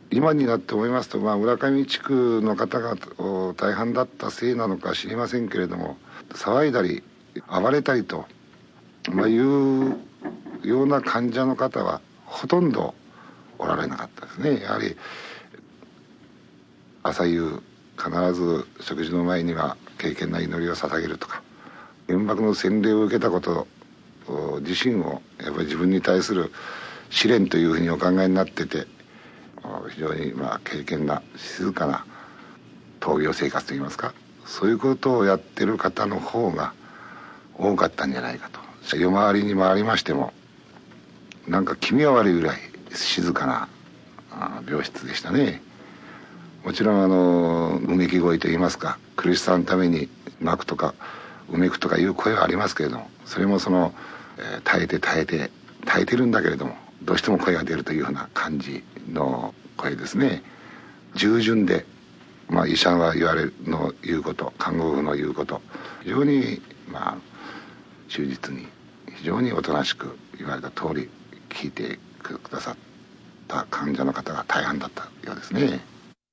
今になって思いますと、村上地区の方が大半だったせいなのか知りませんけれども、騒いだり暴れたりと、いうような患者の方はほとんどおられなかったですね。やはり朝夕必ず食事の前には敬虔な祈りを捧げるとか、原爆の洗礼を受けたこと自身をやっぱり自分に対する試練というふうにお考えになってて、非常に敬虔な静かな闘病生活といいますか、そういうことをやってる方の方が多かったんじゃないかと。夜回りに回りましてもなんか気味が悪いぐらい静かな病室でしたね。もちろんうめき声といいますか、苦しさのために泣くとかうめくとかいう声はありますけれども、それも耐えてるんだけれども、どうしても声が出るというような感じの声ですね。従順で、医者が言うこと、看護婦の言うこと、非常に忠実に、非常におとなしく言われた通り聞いてくださった患者の方が大半だったようですね。